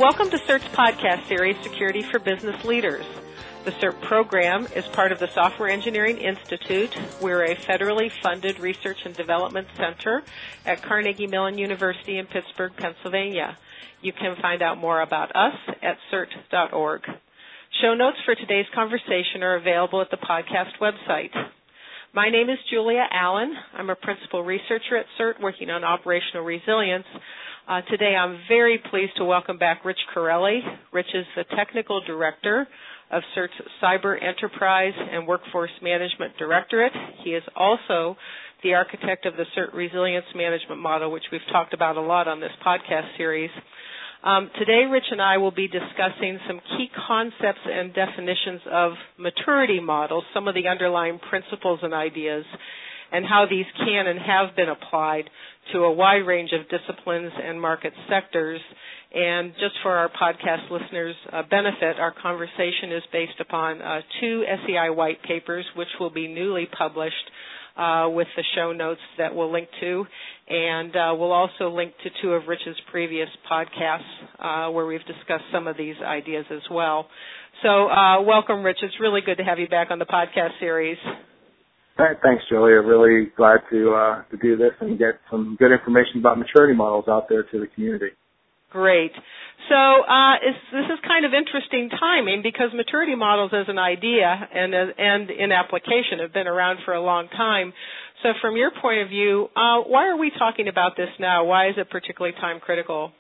Welcome to CERT's podcast series, Security for Business Leaders. The CERT program is part of the Software Engineering Institute. We're a federally funded research and development center at Carnegie Mellon University in Pittsburgh, Pennsylvania. You can find out more about us at cert.org. Show notes for today's conversation are available at the podcast website. My name is Julia Allen. I'm a principal researcher at CERT working on operational resilience. Today I'm very pleased to welcome back Rich Correlli. Rich is the Technical Director of CERT's Cyber Enterprise and Workforce Management Directorate. He is also the architect of the CERT Resilience Management Model, which we've talked about a lot on this podcast series. Today, Rich and I will be discussing some key concepts and definitions of maturity models, some of the underlying principles and ideas, and how these can and have been applied to a wide range of disciplines and market sectors. And just for our podcast listeners' benefit, our conversation is based upon two SEI white papers, which will be newly published with the show notes that we'll link to. And we'll also link to two of Rich's previous podcasts where we've discussed some of these ideas as well. So welcome, Rich. It's really good to have you back on the podcast series. Thanks, Julia. Really glad to do this and get some good information about maturity models out there to the community. Great. So this is kind of interesting timing because maturity models as an idea and in application have been around for a long time. So from your point of view, why are we talking about this now? Why is it particularly time critical?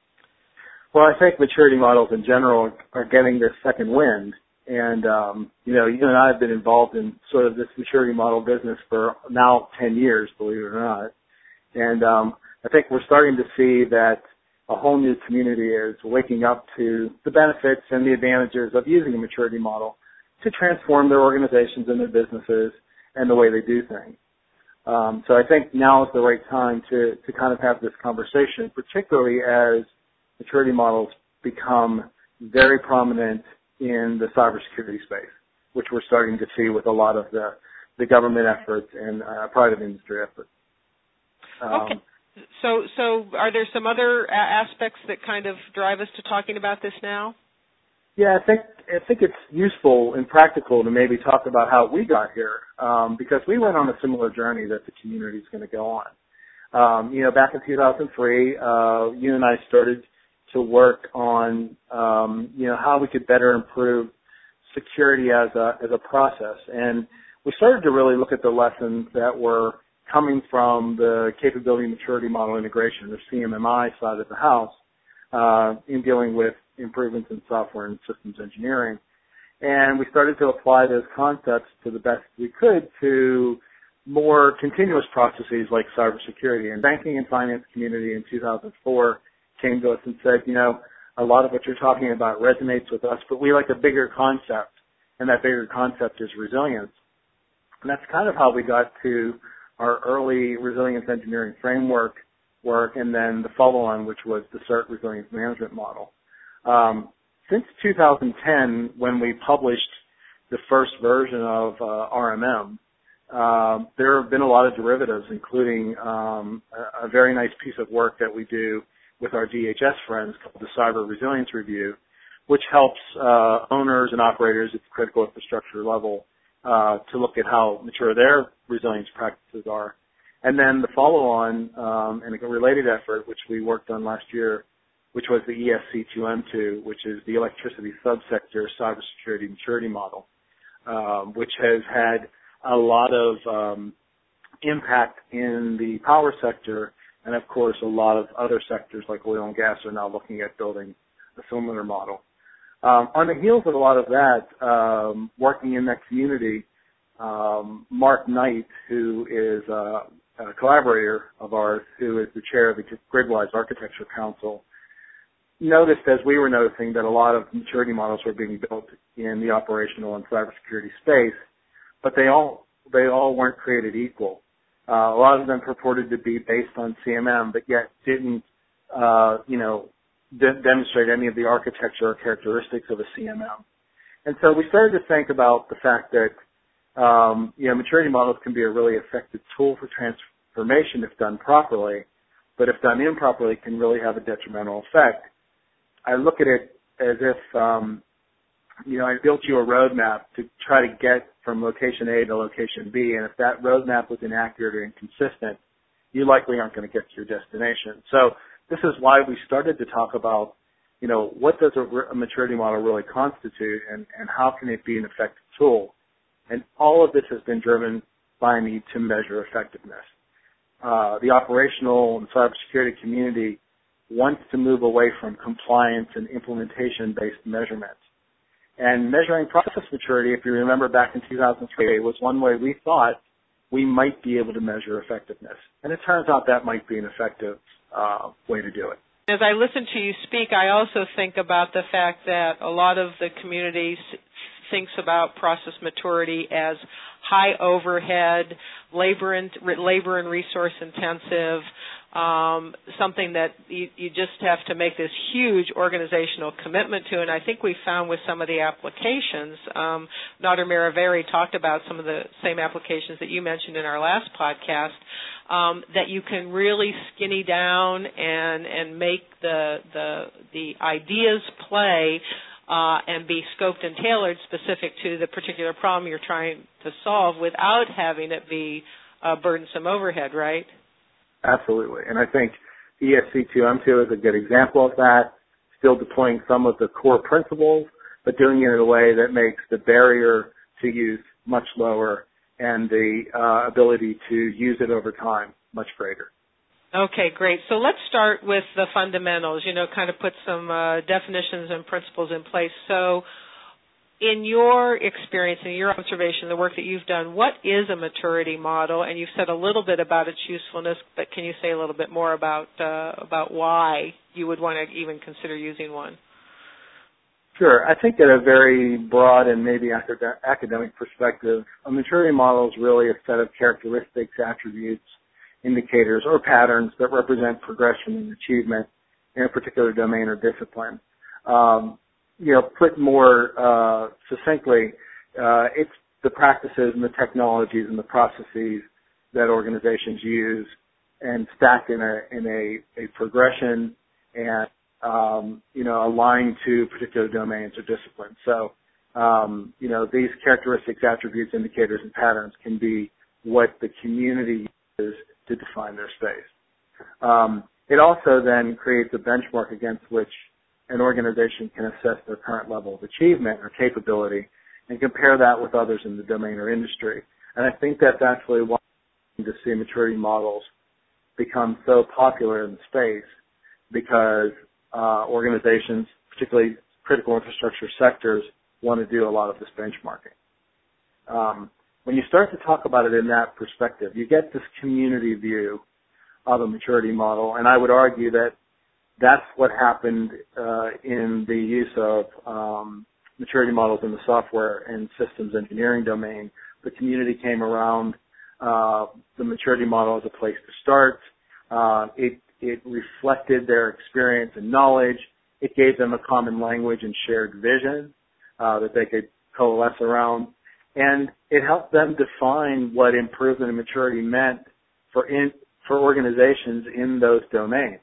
Well, I think maturity models in general are getting their second wind. And, you and I have been involved in sort of this maturity model business for now 10 years, believe it or not. And I think we're starting to see that a whole new community is waking up to the benefits and the advantages of using a maturity model to transform their organizations and their businesses and the way they do things. So I think now is the right time to kind of have this conversation, particularly as maturity models become very prominent in the cybersecurity space, which we're starting to see with a lot of the government efforts and private industry efforts. Okay. So are there some other aspects that kind of drive us to talking about this now? Yeah, I think it's useful and practical to maybe talk about how we got here, because we went on a similar journey that the community is going to go on. Back in 2003, you and I started to work on, how we could better improve security as a process. And we started to really look at the lessons that were coming from the capability maturity model integration, the CMMI side of the house, in dealing with improvements in software and systems engineering. And we started to apply those concepts to the best we could to more continuous processes like cybersecurity. And banking and finance community in 2004 came to us and said, a lot of what you're talking about resonates with us, but we like a bigger concept, and that bigger concept is resilience. And that's kind of how we got to our early resilience engineering framework work, and then the follow-on, which was the CERT Resilience Management Model. Since 2010, when we published the first version of RMM, there have been a lot of derivatives, including a very nice piece of work that we do with our DHS friends called the Cyber Resilience Review, which helps owners and operators at the critical infrastructure level to look at how mature their resilience practices are. And then the follow-on and a related effort, which we worked on last year, which was the ESC2M2, which is the electricity subsector cybersecurity maturity model, which has had a lot of impact in the power sector. And, of course, a lot of other sectors like oil and gas are now looking at building a similar model. On the heels of a lot of that, working in that community, Mark Knight, who is a collaborator of ours, who is the chair of the Gridwise Architecture Council, noticed, as we were noticing, that a lot of maturity models were being built in the operational and cybersecurity space, but they all weren't created equal. A lot of them purported to be based on CMM, but yet didn't, demonstrate any of the architecture or characteristics of a CMM. And so we started to think about the fact that, maturity models can be a really effective tool for transformation if done properly, but if done improperly can really have a detrimental effect. I look at it as if, I built you a roadmap to try to get from location A to location B, and if that roadmap was inaccurate or inconsistent, you likely aren't going to get to your destination. So this is why we started to talk about, what does a maturity model really constitute, and how can it be an effective tool? And all of this has been driven by a need to measure effectiveness. The operational and cybersecurity community wants to move away from compliance and implementation-based measurements. And measuring process maturity, if you remember back in 2003, was one way we thought we might be able to measure effectiveness. And it turns out that might be an effective way to do it. As I listen to you speak, I also think about the fact that a lot of the community thinks about process maturity as high overhead, labor and resource intensive, something that you just have to make this huge organizational commitment to. And I think we found with some of the applications, Nader Meravari talked about some of the same applications that you mentioned in our last podcast, that you can really skinny down and make the ideas play and be scoped and tailored specific to the particular problem you're trying to solve without having it be a burdensome overhead, right? Absolutely. And I think ESC2M2 is a good example of that, still deploying some of the core principles, but doing it in a way that makes the barrier to use much lower and the ability to use it over time much greater. Okay, great. So let's start with the fundamentals, kind of put some definitions and principles in place. So in your experience, in your observation, the work that you've done, what is a maturity model? And you've said a little bit about its usefulness, but can you say a little bit more about why you would want to even consider using one? Sure. I think at a very broad and maybe academic perspective, a maturity model is really a set of characteristics, attributes, indicators, or patterns that represent progression and achievement in a particular domain or discipline. Put more succinctly, it's the practices and the technologies and the processes that organizations use and stack in a progression and aligned to particular domains or disciplines. So, these characteristics, attributes, indicators, and patterns can be what the community uses to define their space. It also then creates a benchmark against which an organization can assess their current level of achievement or capability and compare that with others in the domain or industry. And I think that's actually why to see maturity models become so popular in the space, because organizations, particularly critical infrastructure sectors, want to do a lot of this benchmarking. When you start to talk about it in that perspective, you get this community view of a maturity model, and I would argue that that's what happened in the use of maturity models in the software and systems engineering domain. The community came around the maturity model as a place to start. It reflected their experience and knowledge. It gave them a common language and shared vision that they could coalesce around. And it helped them define what improvement and maturity meant for organizations in those domains.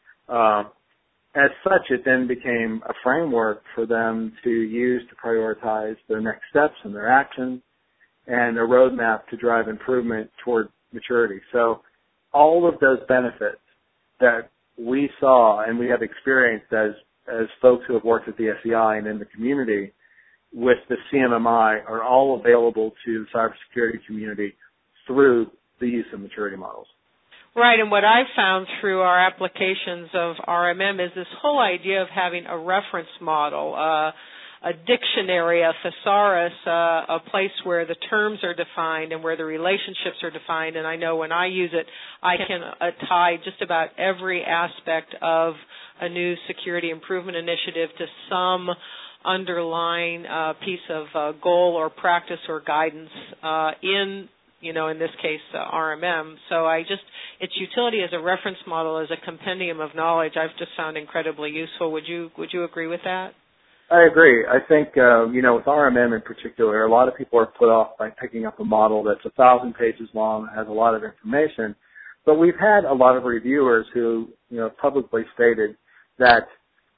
As such, it then became a framework for them to use to prioritize their next steps and their actions, and a roadmap to drive improvement toward maturity. So all of those benefits that we saw and we have experienced as folks who have worked at the SEI and in the community with the CMMI are all available to the cybersecurity community through the use of maturity models. Right, and what I've found through our applications of RMM is this whole idea of having a reference model, a dictionary, a thesaurus, a place where the terms are defined and where the relationships are defined. And I know when I use it, I can tie just about every aspect of a new security improvement initiative to some underlying piece of goal or practice or guidance in this case, RMM. So its utility as a reference model, as a compendium of knowledge, I've just found incredibly useful. Would you agree with that? I agree. I think, with RMM in particular, a lot of people are put off by picking up a model that's 1,000 pages long, has a lot of information. But we've had a lot of reviewers who, publicly stated that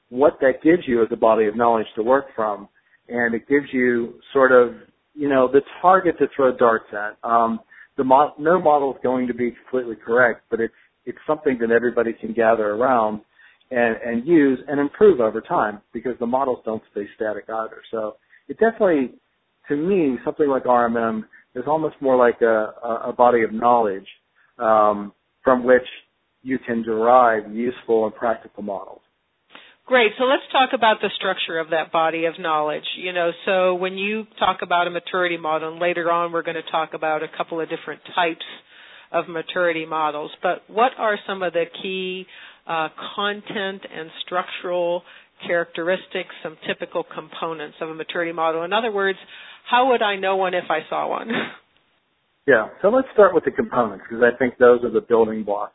what that gives you is a body of knowledge to work from, and it gives you sort of, the target to throw darts at. No model is going to be completely correct, but it's something that everybody can gather around and use and improve over time, because the models don't stay static either. So it definitely, to me, something like RMM is almost more like a body of knowledge from which you can derive useful and practical models. Great. So let's talk about the structure of that body of knowledge. So when you talk about a maturity model, and later on we're going to talk about a couple of different types of maturity models, but what are some of the key content and structural characteristics, some typical components of a maturity model? In other words, how would I know one if I saw one? Yeah, so let's start with the components, because I think those are the building blocks.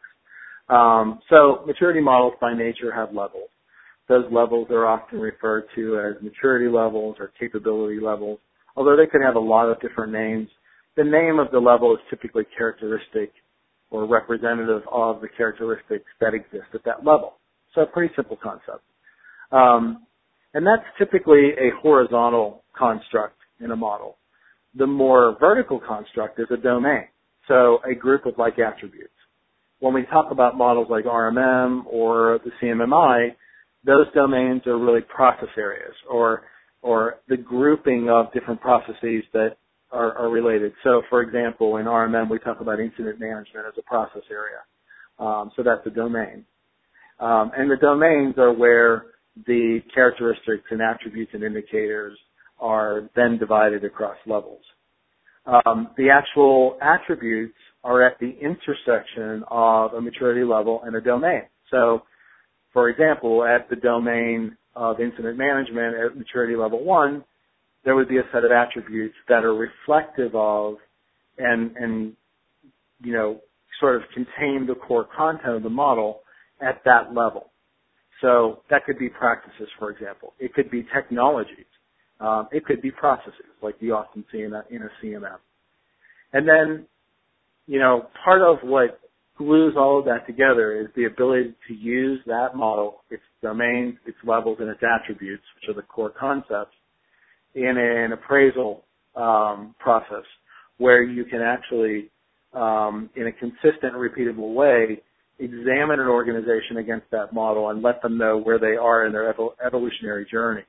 So maturity models by nature have levels. Those levels are often referred to as maturity levels or capability levels, although they could have a lot of different names. The name of the level is typically characteristic or representative of the characteristics that exist at that level. So a pretty simple concept. And that's typically a horizontal construct in a model. The more vertical construct is a domain, so a group of like attributes. When we talk about models like RMM or the CMMI, those domains are really process areas or the grouping of different processes that are related. So, for example, in RMM, we talk about incident management as a process area. So that's a domain. And the domains are where the characteristics and attributes and indicators are then divided across levels. The actual attributes are at the intersection of a maturity level and a domain. So, for example, at the domain of incident management at maturity level 1, there would be a set of attributes that are reflective of and sort of contain the core content of the model at that level. So that could be practices, for example. It could be technologies. It could be processes, like you often see in a CMM. And then, part of what glues all of that together is the ability to use that model, its domains, its levels, and its attributes, which are the core concepts, in an appraisal process where you can actually, in a consistent, repeatable way, examine an organization against that model and let them know where they are in their evolutionary journey.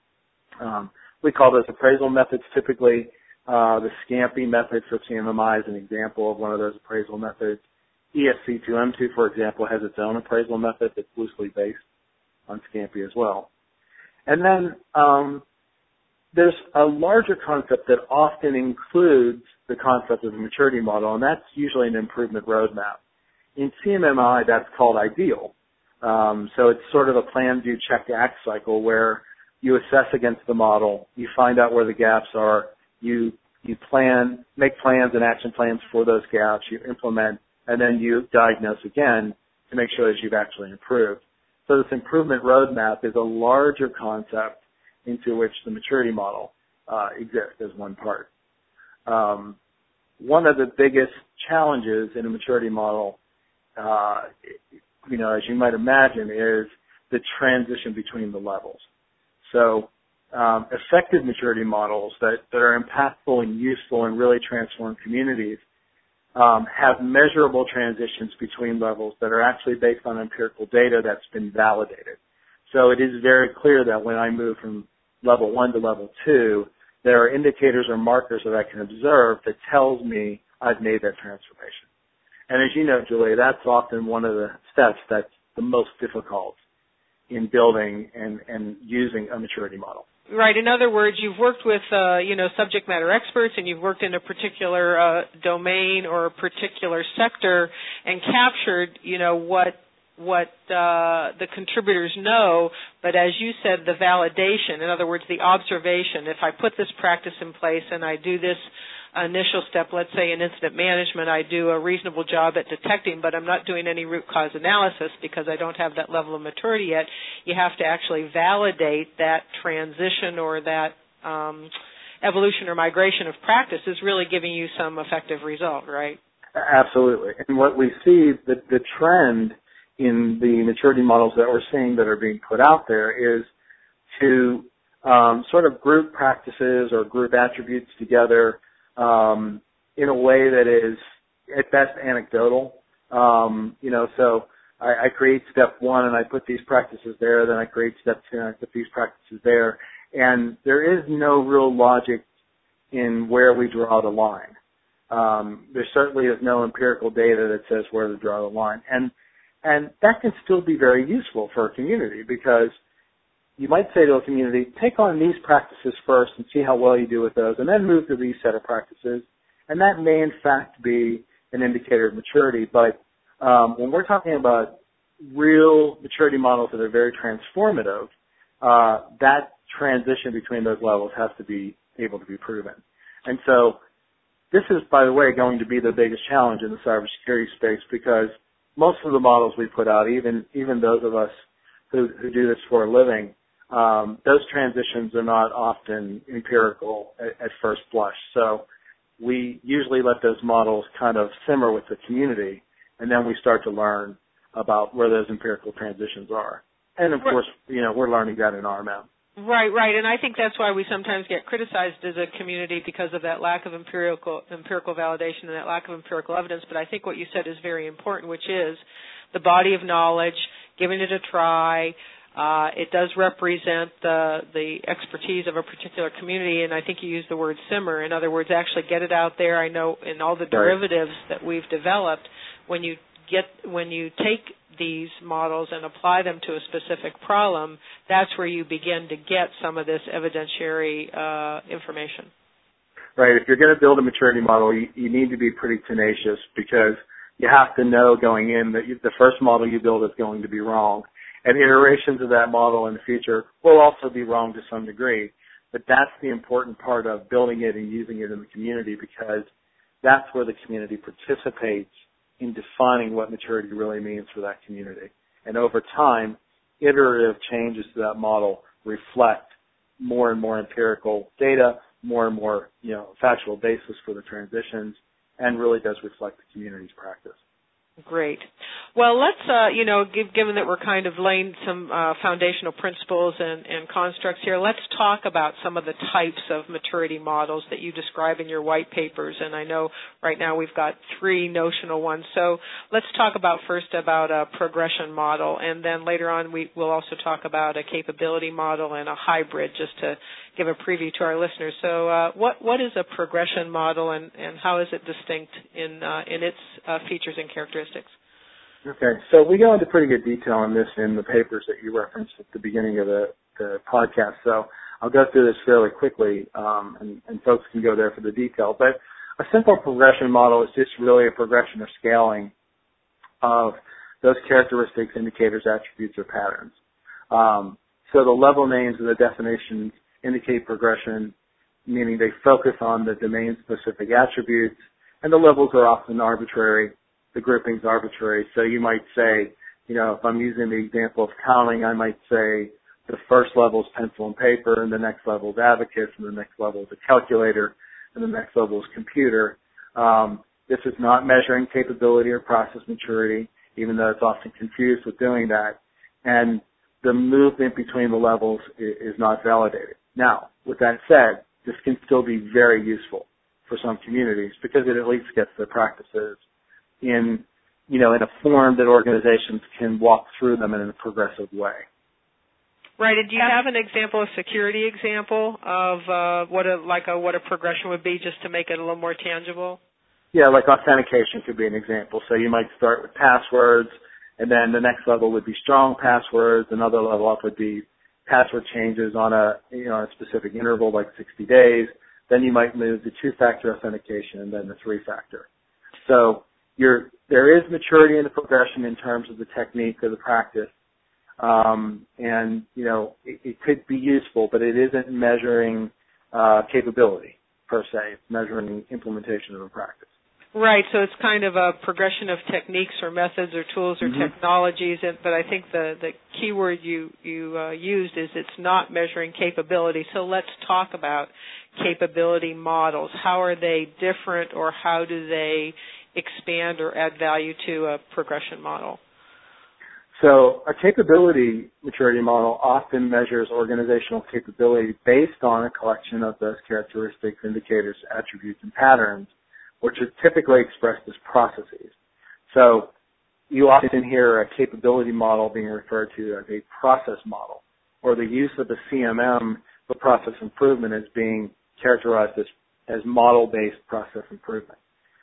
We call those appraisal methods typically. The Scampi method for CMMI is an example of one of those appraisal methods. ESC2M2, for example, has its own appraisal method that's loosely based on Scampi as well. And then there's a larger concept that often includes the concept of a maturity model, and that's usually an improvement roadmap. In CMMI, that's called IDEAL. So it's sort of a plan, do, check, act cycle where you assess against the model, you find out where the gaps are, you plan, make plans and action plans for those gaps, you implement, and then you diagnose again to make sure that you've actually improved. So this improvement roadmap is a larger concept into which the maturity model exists as one part. One of the biggest challenges in a maturity model, as you might imagine, is the transition between the levels. So effective maturity models that are impactful and useful and really transform communities have measurable transitions between levels that are actually based on empirical data that's been validated. So it is very clear that when I move from level 1 to level 2, there are indicators or markers that I can observe that tells me I've made that transformation. And as you know, Julia, that's often one of the steps that's the most difficult in building and using a maturity model. Right. In other words, you've worked with, subject matter experts, and you've worked in a particular domain or a particular sector, and captured, what the contributors know. But as you said, the validation, in other words, the observation. If I put this practice in place and I do this initial step, let's say in incident management, I do a reasonable job at detecting, but I'm not doing any root cause analysis because I don't have that level of maturity yet. You have to actually validate that transition or that evolution or migration of practice is really giving you some effective result, right? Absolutely. And what we see, the trend in the maturity models that we're seeing that are being put out there is to sort of group practices or group attributes together in a way that is at best anecdotal. So I create step one and I put these practices there, then I create step two and I put these practices there. And there is no real logic in where we draw the line. There certainly is no empirical data that says where to draw the line. And that can still be very useful for a community because you might say to a community, take on these practices first and see how well you do with those, and then move to these set of practices. And that may, in fact, be an indicator of maturity. But when we're talking about real maturity models that are very transformative, that transition between those levels has to be able to be proven. And so this is, by the way, going to be the biggest challenge in the cybersecurity space because most of the models we put out, even those of us who do this for a living, those transitions are not often empirical at first blush. So we usually let those models kind of simmer with the community, and then we start to learn about where those empirical transitions are. And, of course, we're learning that in RMM. Right. And I think that's why we sometimes get criticized as a community because of that lack of empirical validation and that lack of empirical evidence. But I think what you said is very important, which is the body of knowledge, giving it a try. It does represent the expertise of a particular community, and I think you used the word simmer. In other words, actually get it out there. I know in all the derivatives that we've developed, when you take these models and apply them to a specific problem, that's where you begin to get some of this evidentiary information. Right. If you're going to build a maturity model, you need to be pretty tenacious because you have to know going in that the first model you build is going to be wrong. And iterations of that model in the future will also be wrong to some degree. But that's the important part of building it and using it in the community because that's where the community participates in defining what maturity really means for that community. And over time, iterative changes to that model reflect more and more empirical data, more and more, factual basis for the transitions, and really does reflect the community's practice. Great. Well, let's, given that we're kind of laying some foundational principles and constructs here, let's talk about some of the types of maturity models that you describe in your white papers. And I know right now we've got 3 notional ones. So let's talk first about a progression model, and then later on we'll also talk about a capability model and a hybrid, just to give a preview to our listeners. So what is a progression model, and how is it distinct in its features and characteristics? Okay, so we go into pretty good detail on this in the papers that you referenced at the beginning of the podcast. So I'll go through this fairly quickly, and folks can go there for the detail. But a simple progression model is just really a progression or scaling of those characteristics, indicators, attributes, or patterns. So the level names and the definitions indicate progression, meaning they focus on the domain-specific attributes, and the levels are often arbitrary. The grouping's arbitrary. So you might say, if I'm using the example of counting, I might say the first level is pencil and paper, and the next level is abacus, and the next level is a calculator, and the next level is computer. This is not measuring capability or process maturity, even though it's often confused with doing that. And the movement between the levels is not validated. Now, with that said, this can still be very useful for some communities because it at least gets their practices in a form that organizations can walk through them in a progressive way. Right. And do you have an example, a security example of what a progression would be, just to make it a little more tangible? Yeah, like authentication could be an example. So you might start with passwords, and then the next level would be strong passwords. Another level up would be password changes on a specific interval, like 60 days. Then you might move to 2-factor authentication, and then the 3-factor. So there is maturity in the progression in terms of the technique or the practice, and it could be useful, but it isn't measuring capability per se. It's measuring implementation of a practice. Right. So it's kind of a progression of techniques or methods or tools or technologies, but I think the key word you used is it's not measuring capability. So let's talk about capability models. How are they different, or how do they expand or add value to a progression model? So a capability maturity model often measures organizational capability based on a collection of those characteristics, indicators, attributes, and patterns, which are typically expressed as processes. So you often hear a capability model being referred to as a process model, or the use of the CMM for process improvement as being characterized as model-based process improvement.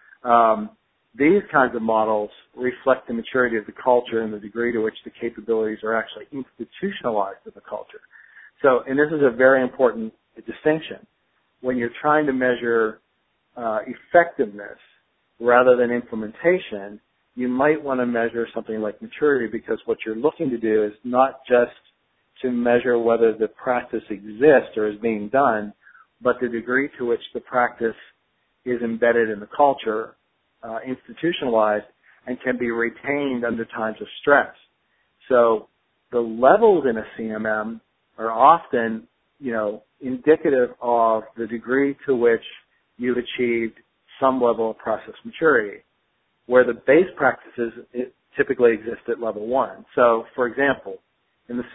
These kinds of models reflect the maturity of the culture and the degree to which the capabilities are actually institutionalized in the culture. So, and this is a very important distinction. When you're trying to measure effectiveness rather than implementation, you might want to measure something like maturity, because what you're looking to do is not just to measure whether the practice exists or is being done, but the degree to which the practice is embedded in the culture, institutionalized, and can be retained under times of stress. So the levels in a CMM are often, indicative of the degree to which you've achieved some level of process maturity, where the base practices typically exist at level 1. So, for example, in the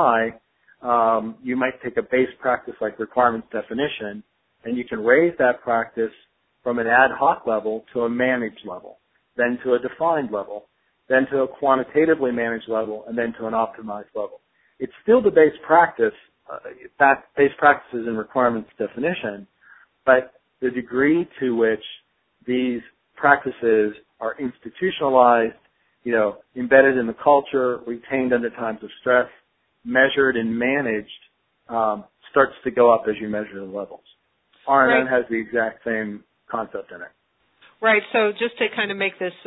CMMI, you might take a base practice like requirements definition, and you can raise that practice from an ad hoc level to a managed level, then to a defined level, then to a quantitatively managed level, and then to an optimized level. It's still the base practice, base practices and requirements definition, but the degree to which these practices are institutionalized, embedded in the culture, retained under times of stress, measured and managed, starts to go up as you measure the levels. RMM has the exact same concept in it. Right. So just to kind of make this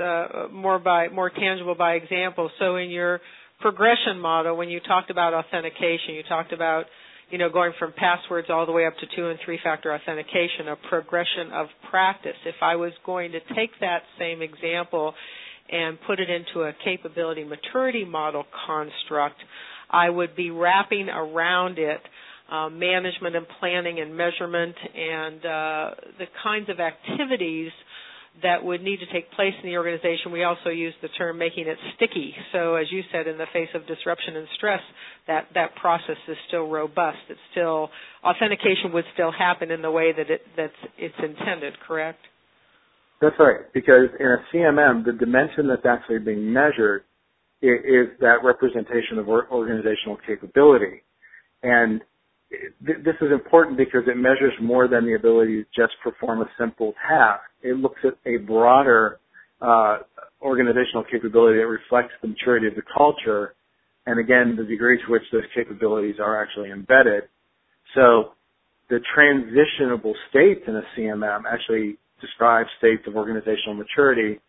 more tangible by example, so in your progression model, when you talked about authentication, you talked about going from passwords all the way up to 2- and 3-factor authentication, a progression of practice. If I was going to take that same example and put it into a capability maturity model construct, I would be wrapping around it management and planning and measurement and the kinds of activities that would need to take place in the organization. We also use the term making it sticky. So as you said, in the face of disruption and stress, that process is still robust. It's still, authentication would still happen in the way that it's intended, correct? That's right, because in a CMM, the dimension that's actually being measured is that representation of organizational capability. And this is important because it measures more than the ability to just perform a simple task. It looks at a broader organizational capability that reflects the maturity of the culture, and again, the degree to which those capabilities are actually embedded. So the transitionable states in a CMM actually describe states of organizational maturity,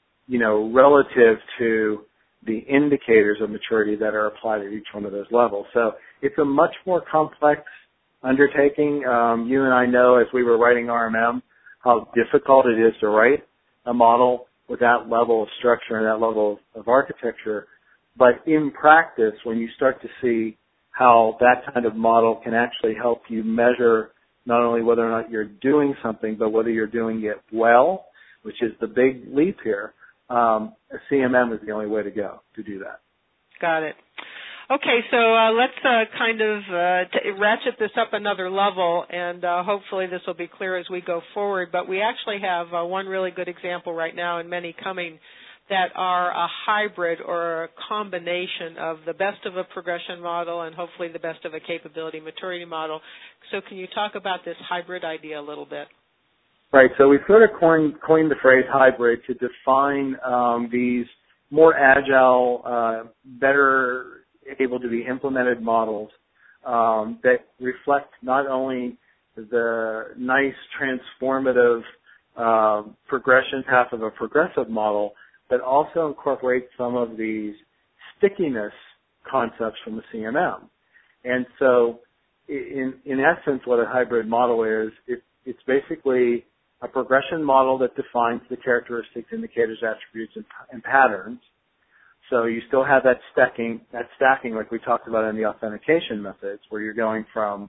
relative to the indicators of maturity that are applied at each one of those levels. So it's a much more complex undertaking. You and I know, as we were writing RMM, how difficult it is to write a model with that level of structure and that level of architecture. But in practice, when you start to see how that kind of model can actually help you measure not only whether or not you're doing something, but whether you're doing it well, which is the big leap here, a CMM is the only way to go to do that. Got it. Okay, so let's kind of ratchet this up another level, and hopefully this will be clear as we go forward. But we actually have one really good example right now, and many coming, that are a hybrid or a combination of the best of a progression model and hopefully the best of a capability maturity model. So can you talk about this hybrid idea a little bit? Right, so we sort of coined the phrase hybrid to define these more agile, better able to be implemented models that reflect not only the nice transformative progression path of a progressive model, but also incorporate some of these stickiness concepts from the CMM. And so in essence, what a hybrid model is, it's basically a progression model that defines the characteristics, indicators, attributes, and patterns. So you still have that stacking like we talked about in the authentication methods, where you're going from,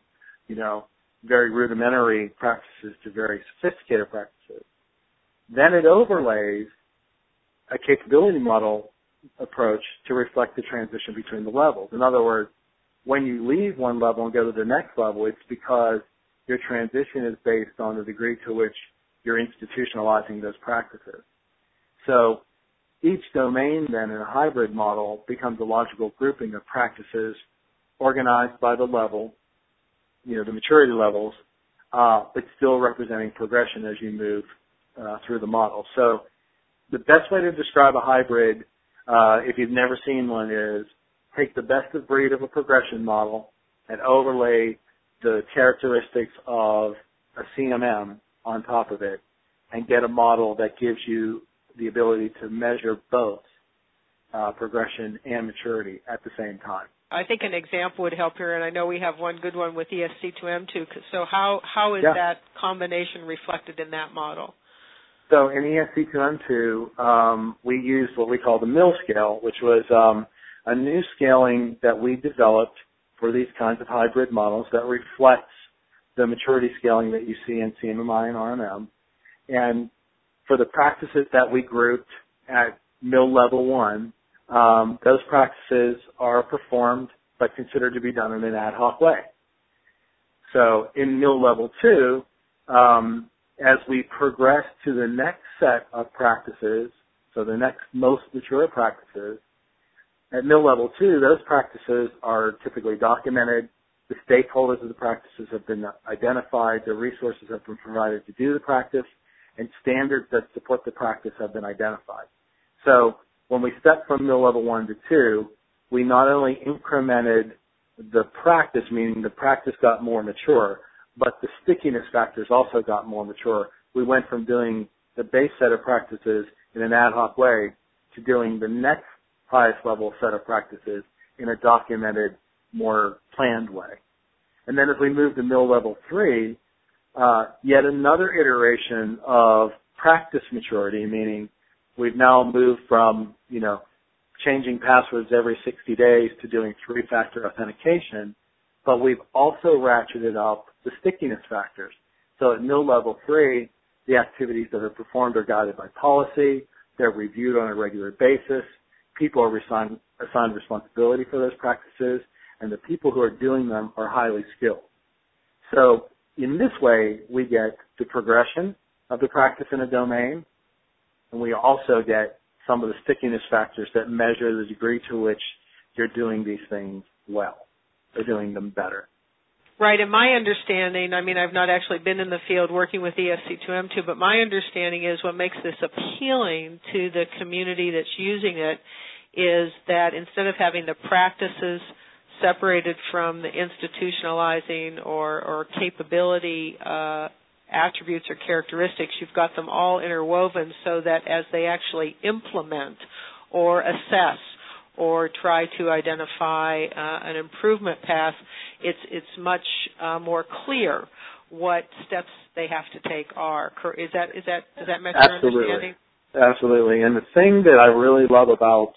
very rudimentary practices to very sophisticated practices. Then it overlays a capability model approach to reflect the transition between the levels. In other words, when you leave one level and go to the next level, it's because your transition is based on the degree to which you're institutionalizing those practices. So each domain then in a hybrid model becomes a logical grouping of practices organized by the level, the maturity levels, but still representing progression as you move through the model. So the best way to describe a hybrid, if you've never seen one, is take the best of breed of a progression model and overlay the characteristics of a CMM on top of it and get a model that gives you the ability to measure both progression and maturity at the same time. I think an example would help here, and I know we have one good one with ESC2M2. So how is that combination reflected in that model? So in ESC2M2, we used what we call the mill scale, which was a new scaling that we developed for these kinds of hybrid models that reflects the maturity scaling that you see in CMMI and RMM. And for the practices that we grouped at mill level 1, those practices are performed but considered to be done in an ad hoc way. So in mill level 2, as we progress to the next set of practices, so the next most mature practices, at mill level 2, those practices are typically documented. The stakeholders of the practices have been identified. The resources have been provided to do the practice, and standards that support the practice have been identified. So when we step from mill level 1 to 2, we not only incremented the practice, meaning the practice got more mature, but the stickiness factors also got more mature. We went from doing the base set of practices in an ad hoc way to doing the next highest level set of practices in a documented, more planned way. And then as we move to mill level 3, yet another iteration of practice maturity, meaning we've now moved from, changing passwords every 60 days to doing 3-factor authentication, but we've also ratcheted up the stickiness factors. So at mill level 3, the activities that are performed are guided by policy, they're reviewed on a regular basis, people are assigned responsibility for those practices, and the people who are doing them are highly skilled. So in this way, we get the progression of the practice in a domain, and we also get some of the stickiness factors that measure the degree to which you're doing these things well, or doing them better. Right, and my understanding, I've not actually been in the field working with ESC2M2, but my understanding is what makes this appealing to the community that's using it is that instead of having the practices separated from the institutionalizing or capability attributes or characteristics, you've got them all interwoven so that as they actually implement or assess or try to identify an improvement path, it's much more clear what steps they have to take are. Does that match your understanding? Absolutely. And the thing that I really love about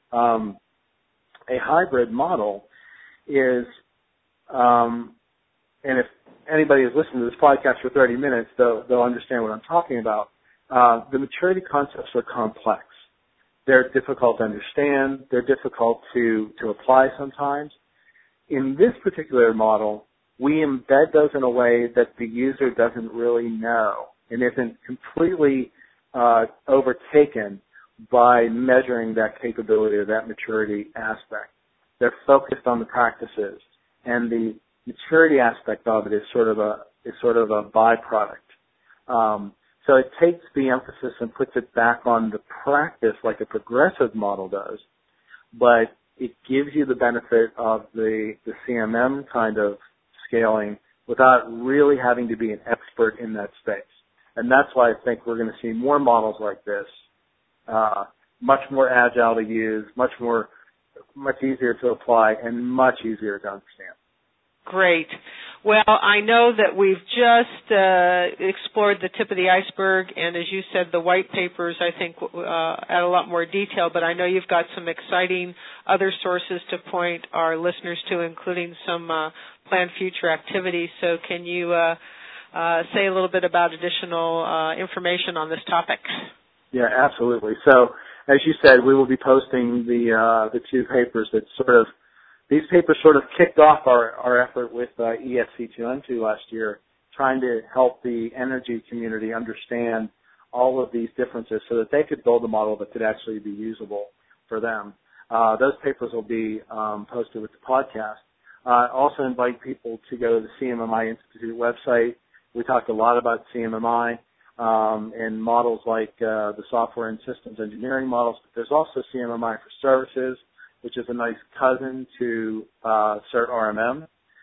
a hybrid model is, and if anybody has listened to this podcast for 30 minutes, they'll understand what I'm talking about. The maturity concepts are complex. They're difficult to understand. They're difficult to apply sometimes. In this particular model, we embed those in a way that the user doesn't really know and isn't completely overtaken by measuring that capability or that maturity aspect. They're focused on the practices, and the maturity aspect of it is sort of a byproduct. So it takes the emphasis and puts it back on the practice like a progressive model does, but it gives you the benefit of the CMM kind of scaling without really having to be an expert in that space. And that's why I think we're going to see more models like this, much more agile to use, much easier to apply, and much easier to understand. Great. Well, I know that we've just explored the tip of the iceberg, and as you said, the white papers, I think, add a lot more detail, but I know you've got some exciting other sources to point our listeners to, including some planned future activities. So can you say a little bit about additional information on this topic? Yeah, absolutely. So as you said, we will be posting the two papers that these papers sort of kicked off our effort with ESC2M2 last year, trying to help the energy community understand all of these differences so that they could build a model that could actually be usable for them. Those papers will be posted with the podcast. I also invite people to go to the CMMI Institute website. We talked a lot about CMMI and models like the software and systems engineering models. But there's also CMMI for services, which is a nice cousin to CERT RMM.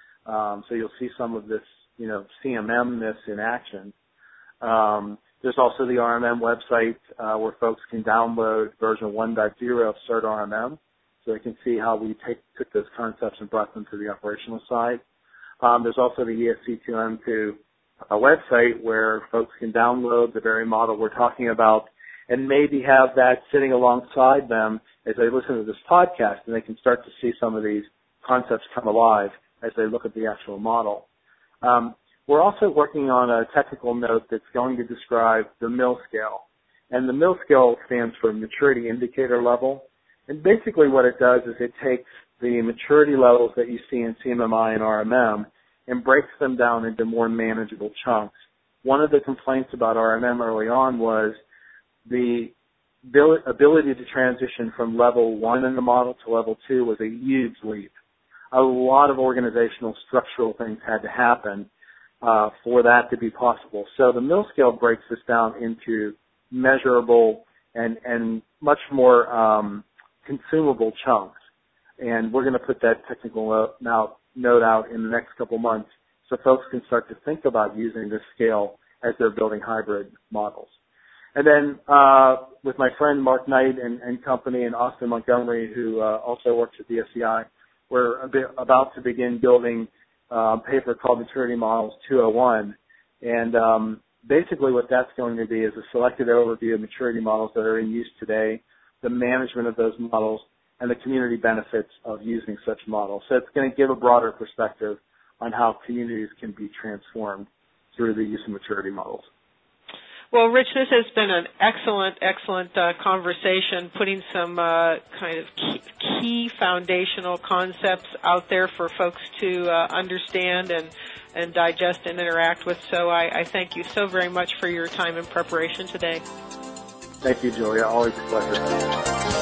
So you'll see some of this, CMM-ness in action. There's also the RMM website where folks can download version 1.0 of CERT RMM, so they can see how we took those concepts and brought them to the operational side. There's also the ESC2M2 website where folks can download the very model we're talking about and maybe have that sitting alongside them as they listen to this podcast, and they can start to see some of these concepts come alive as they look at the actual model. We're also working on a technical note that's going to describe the MIL scale. And the MIL scale stands for Maturity Indicator Level. And basically what it does is it takes the maturity levels that you see in CMMI and RMM and breaks them down into more manageable chunks. One of the complaints about RMM early on was the ability to transition from level 1 in the model to level 2 was a huge leap. A lot of organizational structural things had to happen for that to be possible. So the MIL scale breaks this down into measurable and much more consumable chunks. And we're going to put that technical note out in the next couple months so folks can start to think about using this scale as they're building hybrid models. And then with my friend Mark Knight and company and Austin Montgomery, who also works at the SCI, we're about to begin building a paper called Maturity Models 201. And basically what that's going to be is a selected overview of maturity models that are in use today, the management of those models, and the community benefits of using such models. So it's going to give a broader perspective on how communities can be transformed through the use of maturity models. Well, Rich, this has been an excellent conversation, putting some kind of key foundational concepts out there for folks to understand and digest and interact with. So I thank you so very much for your time and preparation today. Thank you, Julia. Always a pleasure.